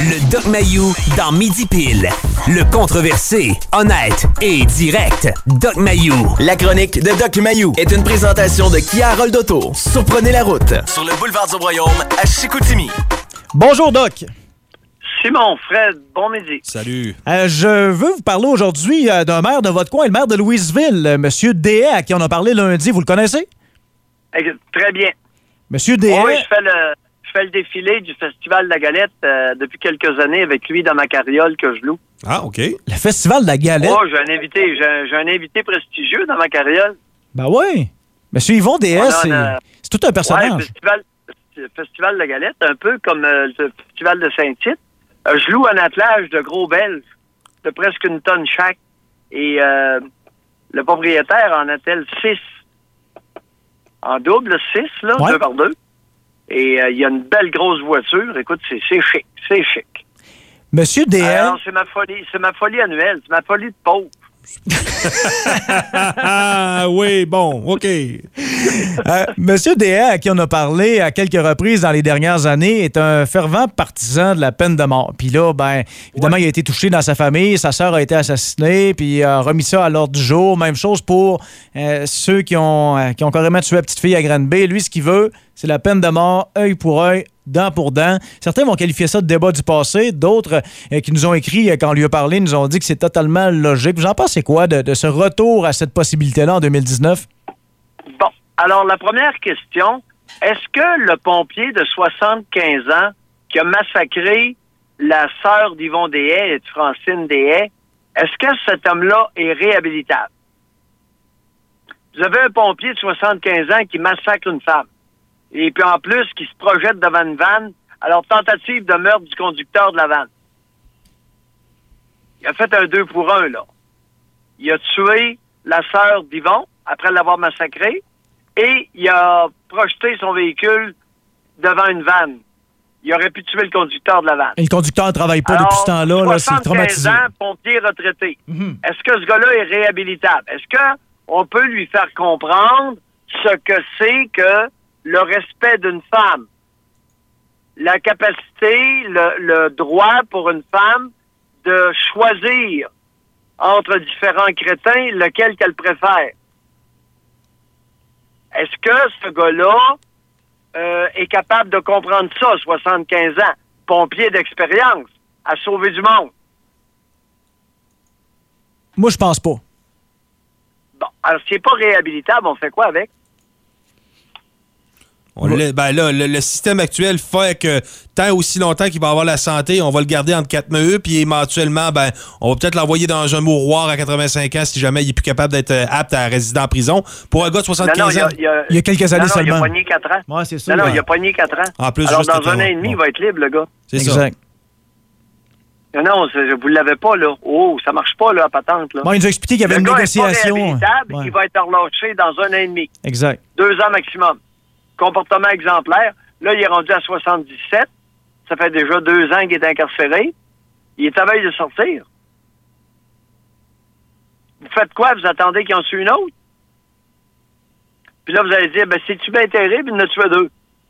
Le Doc Mayou dans Midi Pile. Le controversé, honnête et direct Doc Mayou. La chronique de Doc Mayou est une présentation de Kia Roldoto. Surprenez la route. Sur le boulevard du Royaume à Chicoutimi. Bonjour, Doc. Simon, Fred, bon midi. Salut. Je veux vous parler aujourd'hui d'un maire de votre coin, le maire de Louisville, M. Deshaies, à qui on a parlé lundi. Vous le connaissez? Très bien. M. Deshaies... Oui, je fais le défilé du Festival de la Galette depuis quelques années avec lui dans ma carriole que je loue. Ah, OK. Le Festival de la Galette? Oh, j'ai un invité prestigieux dans ma carriole. Ben oui. M. Yvon Deshaies, c'est tout un personnage. Ouais, le Festival de la Galette, un peu comme le Festival de Saint-Tite. Je loue un attelage de gros belges de presque une tonne chaque. Et le propriétaire en attelle 6. En double, 6, là, ouais. 2 par 2. Et il y a une belle grosse voiture. Écoute, c'est chic. C'est chic. Monsieur Deshaies... Alors, c'est ma folie annuelle. C'est ma folie de pauvre. Oui, bon, OK. Monsieur Deshaies, à qui on a parlé à quelques reprises dans les dernières années, est un fervent partisan de la peine de mort. Puis là, ben, évidemment, il a été touché dans sa famille, sa sœur a été assassinée, puis il a remis ça à l'ordre du jour. Même chose pour ceux qui ont carrément tué la petite fille à Granby. Lui, ce qu'il veut, c'est la peine de mort, œil pour œil, dent pour dent. Certains vont qualifier ça de débat du passé. D'autres qui nous ont écrit, quand on lui a parlé, nous ont dit que c'est totalement logique. Vous en pensez quoi de ce retour à cette possibilité-là en 2019? Bon, alors la première question, est-ce que le pompier de 75 ans qui a massacré la sœur d'Yvon Deshaies et de Francine Deshaies, est-ce que cet homme-là est réhabilitable? Vous avez un pompier de 75 ans qui massacre une femme. Et puis en plus, qui se projette devant une vanne. Alors, tentative de meurtre du conducteur de la vanne. Il a fait un 2 pour 1, là. Il a tué la sœur d'Yvon, après l'avoir massacrée, et il a projeté son véhicule devant une vanne. Il aurait pu tuer le conducteur de la vanne. Et le conducteur ne travaille pas depuis ce temps-là, là, c'est traumatisé. 75 ans, pompier retraité. Est-ce que ce gars-là est réhabilitable? Est-ce qu'on peut lui faire comprendre ce que c'est que le respect d'une femme, la capacité, le droit pour une femme de choisir entre différents crétins lequel qu'elle préfère? Est-ce que ce gars-là est capable de comprendre ça, 75 ans, pompier d'expérience, à sauver du monde? Moi, je pense pas. Bon, alors s'il n'est pas réhabilitable, on fait quoi avec? Le système actuel fait que tant aussi longtemps qu'il va avoir la santé, on va le garder entre 4 murs, puis éventuellement, on va peut-être l'envoyer dans un mouroir à 85 ans si jamais il est plus capable d'être apte à résider en prison. Pour un gars de 75 ans... Il y a quelques années seulement. Il a pogné 4 ans. Ouais, c'est ça. Non, il a pogné 4 ans. En plus, alors, juste dans un an et demi, il va être libre, le gars. C'est exact. Ça. Non, vous ne l'avez pas, là. Oh, ça marche pas, là, à patente, là. Bon, il nous a expliqué qu'il y avait une négociation. Le gars est pas réhabilitable, il va être relâché dans un an et demi. Exact. 2 ans maximum. Comportement exemplaire. Là, il est rendu à 77. Ça fait déjà 2 ans qu'il est incarcéré. Il est à veille de sortir. Vous faites quoi? Vous attendez qu'il en tue une autre? Puis là, vous allez dire, c'est-tu bien terrible? Il en a tué 2.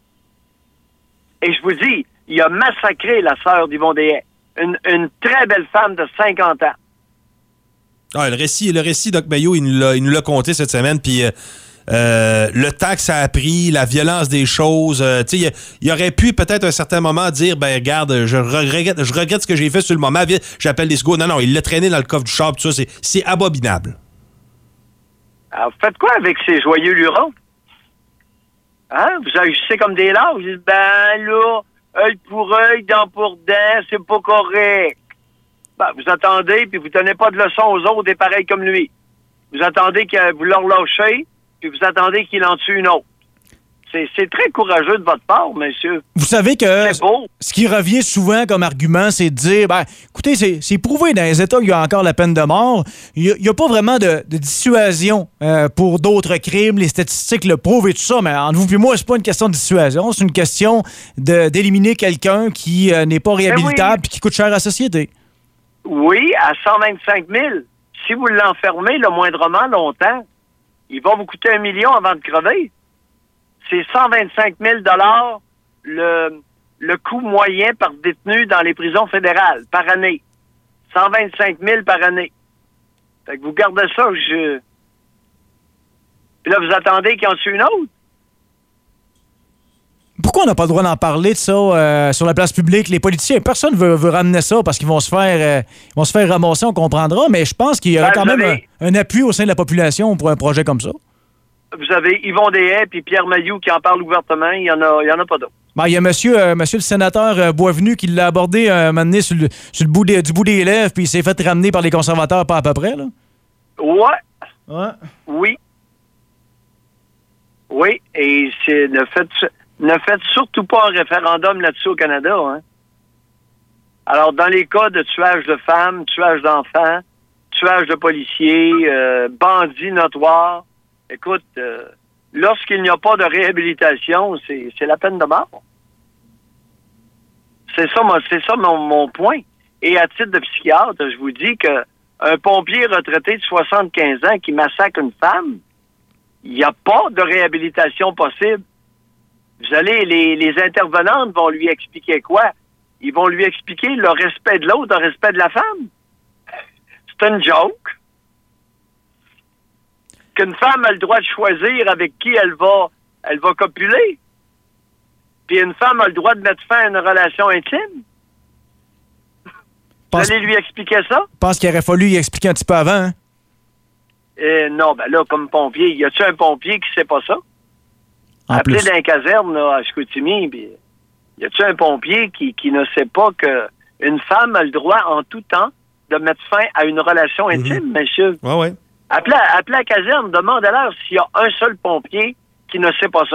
Et je vous dis, il a massacré la sœur d'Yvon Deshaies. Une très belle femme de 50 ans. Ah, le récit, Doc Mayou, il nous l'a conté cette semaine, puis... le temps que ça a pris, la violence des choses, il aurait pu peut-être à un certain moment dire regarde, je regrette ce que j'ai fait sur le moment, j'appelle les secours. Non, il l'a traîné dans le coffre du char, tout ça, c'est abominable. Alors, faites quoi avec ces joyeux lurons? Hein? Vous agissez comme des lâches. Vous dites, là, œil pour œil, dent pour dent, c'est pas correct. Vous attendez, puis vous donnez pas de leçons aux autres, et pareil comme lui. Vous attendez que vous leur lâchez, puis vous attendez qu'il en tue une autre. C'est très courageux de votre part, monsieur. Vous savez que ce qui revient souvent comme argument, c'est de dire, écoutez, c'est prouvé dans les États qu'il y a encore la peine de mort. Il n'y a pas vraiment de dissuasion pour d'autres crimes. Les statistiques le prouvent et tout ça, mais entre vous et moi, c'est pas une question de dissuasion, c'est une question d'éliminer quelqu'un qui n'est pas réhabilitable et qui coûte cher à la société. Oui, à 125 000. Si vous l'enfermez le moindrement longtemps, il va vous coûter 1 million avant de crever. C'est 125 000 le le coût moyen par détenu dans les prisons fédérales par année. 125 000 par année. Fait que vous gardez ça. Puis là, vous attendez qu'ils en tuent une autre? Pourquoi on n'a pas le droit d'en parler de ça sur la place publique? Les politiciens, personne ne veut ramener ça parce qu'ils vont se faire ramasser, on comprendra, mais je pense qu'il y aura quand même un appui au sein de la population pour un projet comme ça. Vous avez Yvon Dehaye puis Pierre Mailloux qui en parlent ouvertement. Il y en a pas d'autres. Ben, il y a monsieur le sénateur Boisvenu qui l'a abordé un moment donné sur le bout des lèvres, puis il s'est fait ramener par les conservateurs pas à peu près, là. Ouais. Oui. Oui, et ne faites surtout pas un référendum là-dessus au Canada, hein. Alors, dans les cas de tuage de femmes, tuage d'enfants, tuage de policiers, bandits notoires, écoute, lorsqu'il n'y a pas de réhabilitation, c'est la peine de mort. C'est ça mon point. Et à titre de psychiatre, je vous dis que un pompier retraité de 75 ans qui massacre une femme, il n'y a pas de réhabilitation possible. Vous allez, les intervenantes vont lui expliquer quoi? Ils vont lui expliquer le respect de l'autre, le respect de la femme. C'est une joke. Qu'une femme a le droit de choisir avec qui elle va copuler. Puis une femme a le droit de mettre fin à une relation intime. Vous allez lui expliquer ça? Je pense qu'il aurait fallu y expliquer un petit peu avant, hein? Non, ben là, comme pompier, y a-tu un pompier qui sait pas ça? Appelé dans la caserne là, à Chicoutimi, y a-tu un pompier qui ne sait pas qu'une femme a le droit en tout temps de mettre fin à une relation intime, monsieur? Ouais. Appelez la caserne, demandez-leur s'il y a un seul pompier qui ne sait pas ça.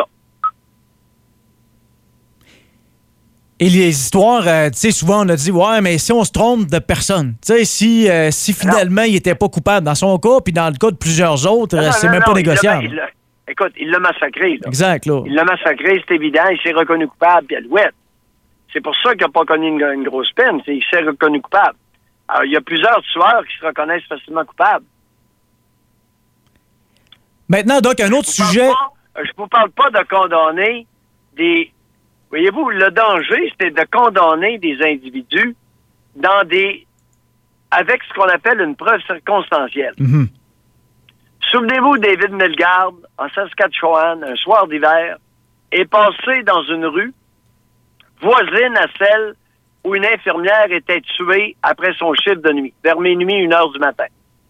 Et les histoires, tu sais, souvent on a dit, ouais, mais si on se trompe de personne, tu sais, si finalement il n'était pas coupable dans son cas, puis dans le cas de plusieurs autres, c'est même pas négociable. Écoute, il l'a massacré, là. Exact, là. Il l'a massacré, c'est évident, il s'est reconnu coupable, puis alouette. C'est pour ça qu'il n'a pas connu une grosse peine, il s'est reconnu coupable. Alors, il y a plusieurs tueurs qui se reconnaissent facilement coupables. Maintenant, donc, un autre sujet... Je vous parle pas de condamner des... Voyez-vous, le danger, c'était de condamner des individus avec ce qu'on appelle une preuve circonstancielle. Mm-hmm. Souvenez-vous, David Milgaard, en Saskatchewan, un soir d'hiver, est passé dans une rue voisine à celle où une infirmière était tuée après son chiffre de nuit, vers minuit, 1h du matin.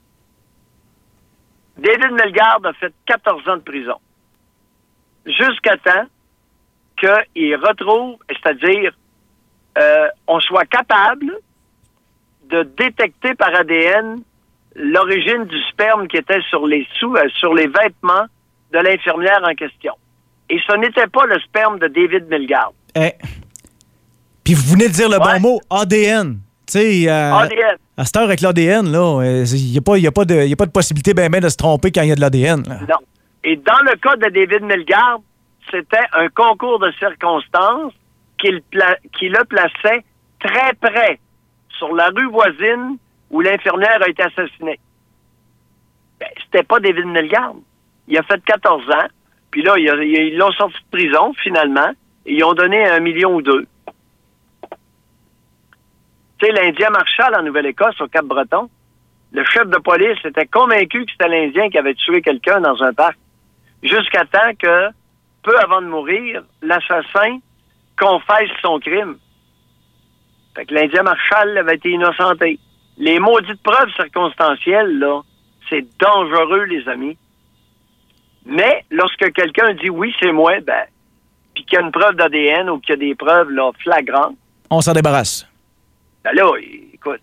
David Milgaard a fait 14 ans de prison. Jusqu'à temps qu'il retrouve, c'est-à-dire on soit capable de détecter par ADN l'origine du sperme qui était sur les vêtements de l'infirmière en question. Et ce n'était pas le sperme de David Milgaard. Puis vous venez de dire le bon mot, ADN. Tu sais, ADN. À cette heure avec l'ADN, là, il n'y a pas de possibilité ben de se tromper quand il y a de l'ADN. Non. Et dans le cas de David Milgaard, c'était un concours de circonstances qui le plaçait très près, sur la rue voisine où l'infirmière a été assassinée. Ben, c'était pas David Milgaard. Il a fait 14 ans, puis là, ils l'ont sorti de prison, finalement, et ils ont donné 1 million ou 2. Tu sais, l'Indien Marshall en Nouvelle-Écosse, au Cap-Breton, le chef de police était convaincu que c'était l'Indien qui avait tué quelqu'un dans un parc. Jusqu'à temps que, peu avant de mourir, l'assassin confesse son crime. Fait que l'Indien Marshall avait été innocenté. Les maudites preuves circonstancielles, là, c'est dangereux, les amis. Mais lorsque quelqu'un dit « oui, c'est moi », puis qu'il y a une preuve d'ADN ou qu'il y a des preuves là, flagrantes... On s'en débarrasse. Ben là, écoute,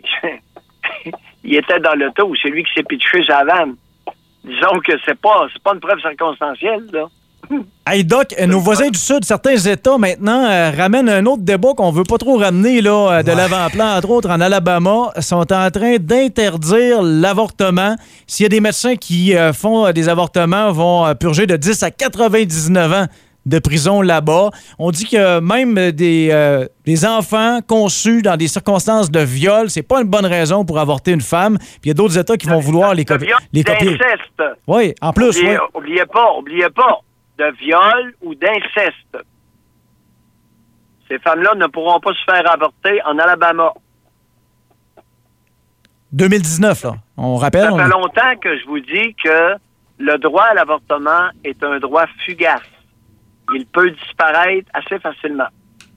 il était dans l'auto, c'est lui qui s'est pitché sa vanne. Disons que c'est pas une preuve circonstancielle, là. Hey Doc, nos voisins du Sud, certains États maintenant ramènent un autre débat qu'on veut pas trop ramener là, de l'avant-plan, entre autres en Alabama, sont en train d'interdire l'avortement. S'il y a des médecins qui font des avortements, vont purger de 10 à 99 ans de prison là-bas. On dit que même des enfants conçus dans des circonstances de viol, c'est pas une bonne raison pour avorter une femme. Puis il y a d'autres États qui vont vouloir les copier. D'inceste. Oui, en plus. Oubliez pas. De viol ou d'inceste. Ces femmes-là ne pourront pas se faire avorter en Alabama. 2019, là. On rappelle. Ça fait longtemps que je vous dis que le droit à l'avortement est un droit fugace. Il peut disparaître assez facilement.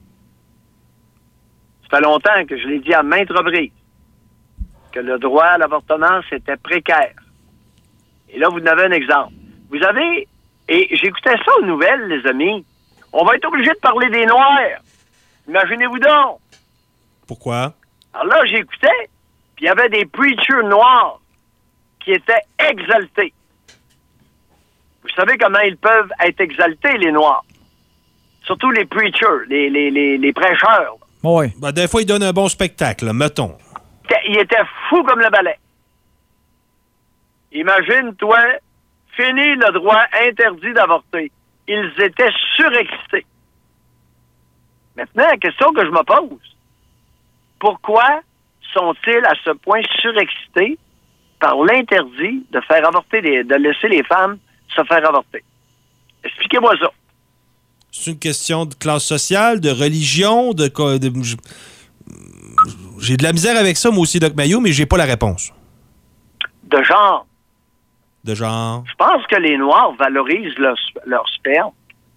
Ça fait longtemps que je l'ai dit à maintes reprises que le droit à l'avortement, c'était précaire. Et là, vous en avez un exemple. Vous avez, et j'écoutais ça aux nouvelles, les amis, on va être obligé de parler des Noirs. Imaginez-vous donc. Pourquoi? Alors là, j'écoutais, puis il y avait des preachers noirs qui étaient exaltés. Vous savez comment ils peuvent être exaltés, les Noirs? Surtout les preachers, les prêcheurs. Oui. Ben, des fois, ils donnent un bon spectacle, là, mettons. Ils étaient fous comme le balai. Imagine-toi, fini le droit interdit d'avorter. Ils étaient surexcités. Maintenant, la question que je me pose, pourquoi sont-ils à ce point surexcités par l'interdit de faire avorter, de laisser les femmes se faire avorter? Expliquez-moi ça. C'est une question de classe sociale, de religion, j'ai de la misère avec ça, moi aussi, Doc Mayou, mais j'ai pas la réponse. De genre. De genre? Je pense que les Noirs valorisent leur sperme.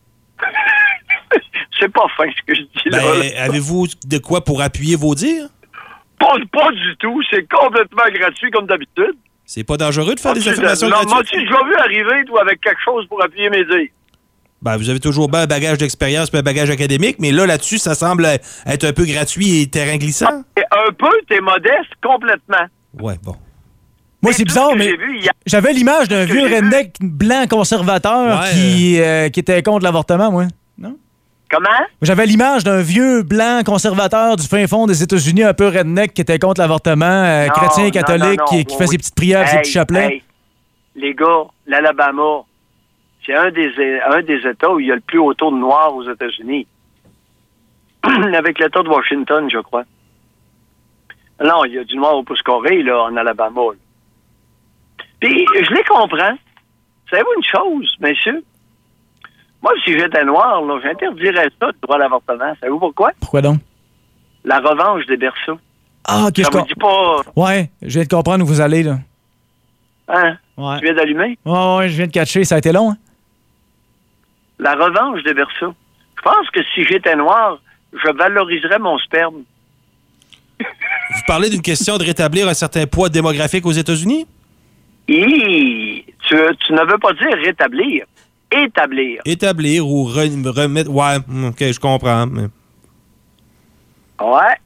C'est pas fin ce que je dis là. Ben, avez-vous de quoi pour appuyer vos dires? Pas du tout. C'est complètement gratuit comme d'habitude. C'est pas dangereux de faire des affirmations gratuites? M'as-tu déjà vu arriver, toi, avec quelque chose pour appuyer mes dires? Ben, vous avez toujours bien un bagage d'expérience et un bagage académique, mais là-dessus, ça semble être un peu gratuit et terrain glissant. Un peu, t'es modeste complètement. Ouais, bon. Moi, c'est bizarre, mais j'avais l'image d'un vieux redneck blanc conservateur qui était contre l'avortement, moi. Non? Comment? J'avais l'image d'un vieux blanc conservateur du fin fond des États-Unis, un peu redneck, qui était contre l'avortement, chrétien et catholique, qui fait ses petites prières, ses petits chapelets. Hey, les gars, l'Alabama, c'est un des États où il y a le plus haut taux de noirs aux États-Unis. Avec l'État de Washington, je crois. Non, il y a du noir au pouce carré, là, en Alabama. Là. Puis, je les comprends. Savez-vous une chose, messieurs? Moi, si j'étais noir, là, j'interdirais ça, le droit à l'avortement. Savez-vous pourquoi? Pourquoi donc? La revanche des berceaux. Ah, OK, ça vous dit pas... Ouais, je viens de comprendre où vous allez, là. Hein? Ouais. Tu viens d'allumer? Ouais, je viens de catcher. Ça a été long, hein? La revanche des berceaux. Je pense que si j'étais noir, je valoriserais mon sperme. Vous parlez d'une question de rétablir un certain poids démographique aux États-Unis? Tu ne veux pas dire rétablir. Établir. Établir ou remettre... Ouais, OK, je comprends. Mais... Ouais.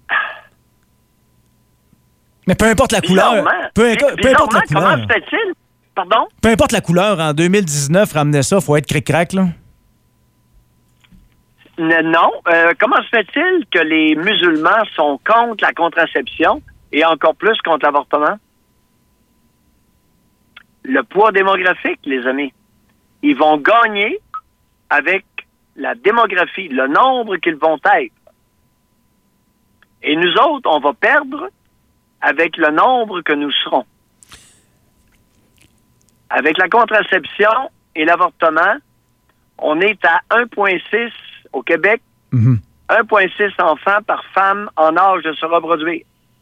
Mais peu importe la couleur. Peu importe la couleur. Comment se fait-il? Pardon? Peu importe la couleur, en 2019, ramener ça, faut être cric-crac, là. Non. Comment se fait-il que les musulmans sont contre la contraception et encore plus contre l'avortement? Le poids démographique, les amis. Ils vont gagner avec la démographie, le nombre qu'ils vont être. Et nous autres, on va perdre avec le nombre que nous serons. Avec la contraception et l'avortement, on est à 1,6 au Québec, 1,6 enfants par femme en âge de se reproduire.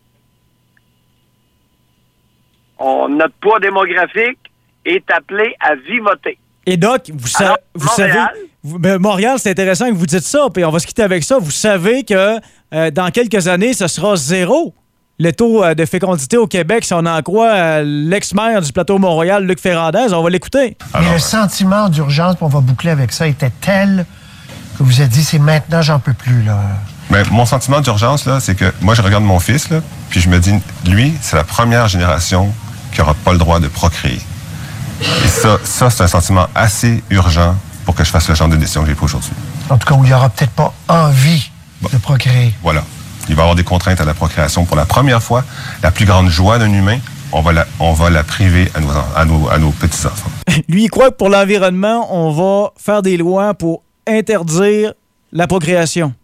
Notre poids démographique est appelé à vivoter. Et Doc, vous savez... Montréal, c'est intéressant que vous dites ça, puis on va se quitter avec ça. Vous savez que dans quelques années, ce sera 0. Le taux de fécondité au Québec, si on en croit l'ex-maire du plateau Montréal, Luc Ferrandez, on va l'écouter. Et le sentiment d'urgence, puis on va boucler avec ça, était tel que vous avez dit, c'est maintenant, j'en peux plus, là. Mais mon sentiment d'urgence, là, c'est que moi, je regarde mon fils, là, puis je me dis, lui, c'est la première génération qui n'aura pas le droit de procréer. Et ça, c'est un sentiment assez urgent pour que je fasse le genre de décision que j'ai pris aujourd'hui. En tout cas, où il n'y aura peut-être pas envie de procréer. Voilà. Il va y avoir des contraintes à la procréation. Pour la première fois, la plus grande joie d'un humain, on va la priver à nos petits-enfants. Lui, il croit que pour l'environnement, on va faire des lois pour interdire la procréation.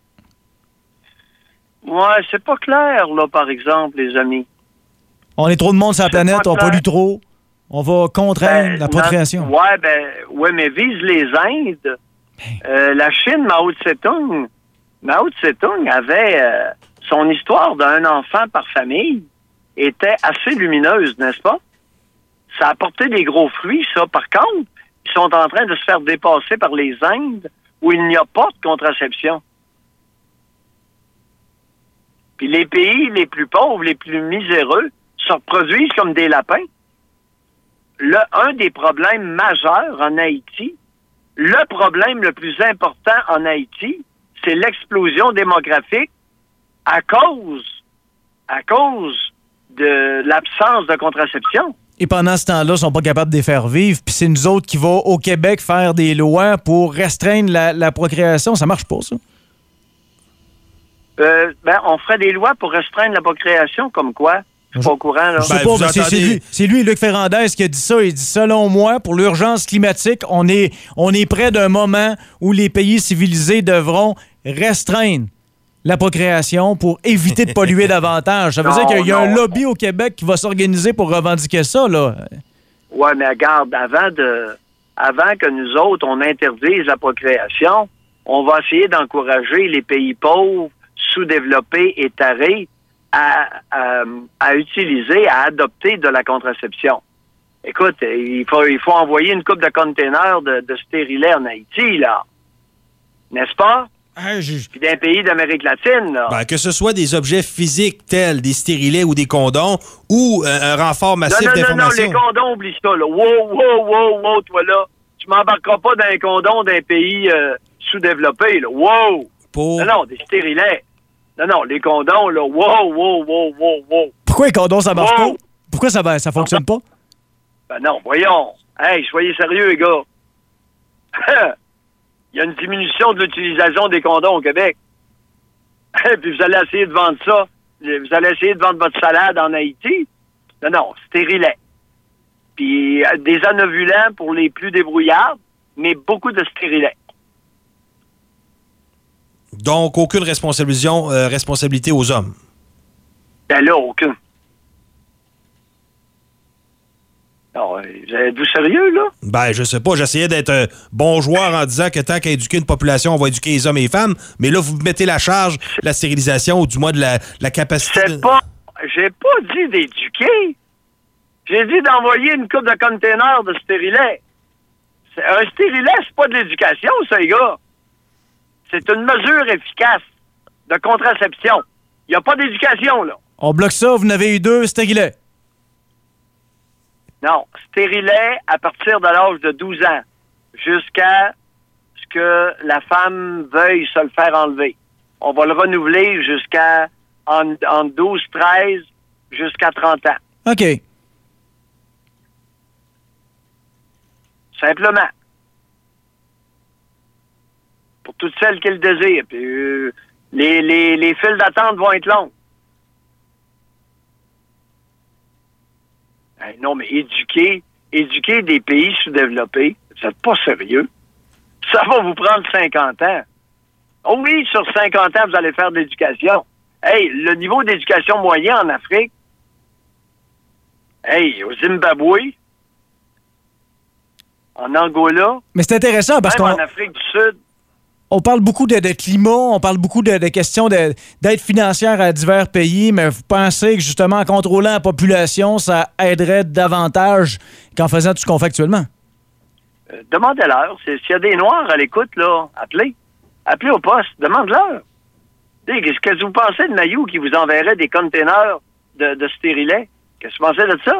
Ouais, c'est pas clair, là, par exemple, les amis. On est trop de monde sur la planète, on pollue trop. On va contraindre la procréation. Ouais, mais vise les Indes. La Chine, Mao Tse-tung, Mao Tse-tung avait son histoire d'un enfant par famille était assez lumineuse, n'est-ce pas? Ça a porté des gros fruits, ça. Par contre, ils sont en train de se faire dépasser par les Indes où il n'y a pas de contraception. Puis les pays les plus pauvres, les plus miséreux, se reproduisent comme des lapins. Un des problèmes majeurs en Haïti, le problème le plus important en Haïti, c'est l'explosion démographique à cause de l'absence de contraception. Et pendant ce temps-là, ils sont pas capables de les faire vivre. Puis c'est nous autres qui vont au Québec faire des lois pour restreindre la procréation. Ça marche pas, ça? On ferait des lois pour restreindre la procréation, comme quoi? Je suis pas au courant, là. Je sais pas, mais c'est lui, Luc Ferrandez, qui a dit ça. Il dit, selon moi, pour l'urgence climatique, on est près d'un moment où les pays civilisés devront restreindre la procréation pour éviter de polluer davantage. Ça veut dire qu'il y a un lobby au Québec qui va s'organiser pour revendiquer ça, là. Oui, mais regarde, avant que nous autres, on interdise la procréation, on va essayer d'encourager les pays pauvres, sous-développés et tarés à utiliser, à adopter de la contraception. Écoute, il faut envoyer une couple de containers de stérilets en Haïti, là. N'est-ce pas? Puis d'un pays d'Amérique latine, là. Ben, que ce soit des objets physiques tels des stérilets ou des condoms ou un renfort massif d'information. Non, les condoms, oublie ça, là. Wow, toi, là. Tu m'embarqueras pas dans un condom d'un pays sous-développé, là. Wow! Non, des stérilets. Non, les condoms, là. Wow. Pourquoi les condoms, ça marche pas? Pourquoi ça fonctionne pas? Ben non, voyons. Hey, soyez sérieux, les gars. Il y a une diminution de l'utilisation des condoms au Québec. Puis vous allez essayer de vendre ça. Vous allez essayer de vendre votre salade en Haïti. Non, stérilet. Puis des anovulants pour les plus débrouillards, mais beaucoup de stérilets. Donc, aucune responsabilité aux hommes? Ben là, aucune. Non, êtes-vous sérieux, là? Ben, je sais pas. J'essayais d'être un bon joueur en disant que tant qu'à éduquer une population, on va éduquer les hommes et les femmes. Mais là, vous mettez la charge de la stérilisation ou du moins de la capacité... J'ai pas dit d'éduquer. J'ai dit d'envoyer une coupe de containers de stérilets. Un stérilet, c'est pas de l'éducation, ça, les gars. C'est une mesure efficace de contraception. Il n'y a pas d'éducation, là. On bloque ça, vous en avez eu 2 stérilets. Non, stérilet à partir de l'âge de 12 ans jusqu'à ce que la femme veuille se le faire enlever. On va le renouveler jusqu'à en 12, 13, jusqu'à 30 ans. OK. Simplement. Pour toutes celles qui le désirent. Puis, les files d'attente vont être longues. Non, mais éduquer des pays sous-développés, vous n'êtes pas sérieux. Ça va vous prendre 50 ans. Oh oui, sur 50 ans, vous allez faire de l'éducation. Hey, le niveau d'éducation moyen en Afrique, au Zimbabwe, en Angola, mais c'est intéressant parce en Afrique du Sud, on parle beaucoup de climat, on parle beaucoup de questions d'aide financière à divers pays, mais vous pensez que justement en contrôlant la population, ça aiderait davantage qu'en faisant tout ce qu'on fait actuellement? Demandez-leur. S'il y a des Noirs à l'écoute, là, appelez. Appelez au poste. Demande-leur. Qu'est-ce que vous pensez de Mayou qui vous enverrait des containers de stérilets? Qu'est-ce que vous pensez de ça?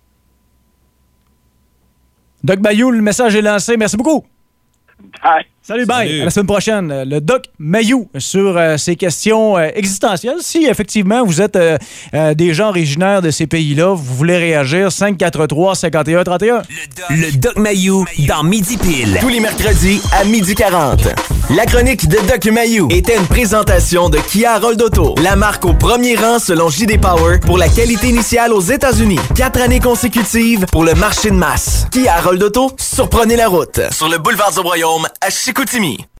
Doc Mayou, le message est lancé. Merci beaucoup. Bye. Salut, bye. À la semaine prochaine. Le Doc Mayou sur ces questions existentielles. Si effectivement vous êtes des gens originaires de ces pays-là, vous voulez réagir, 543-5131. Le Doc Mayou dans Midi Pile. Tous les mercredis à 12h40. La chronique de Doc Mayou était une présentation de Kia Roll d'Auto. La marque au premier rang selon JD Power pour la qualité initiale aux États-Unis. 4 années consécutives pour le marché de masse. Kia Roll d'Auto, surprenez la route. Sur le boulevard du Royaume à Chicoutimi.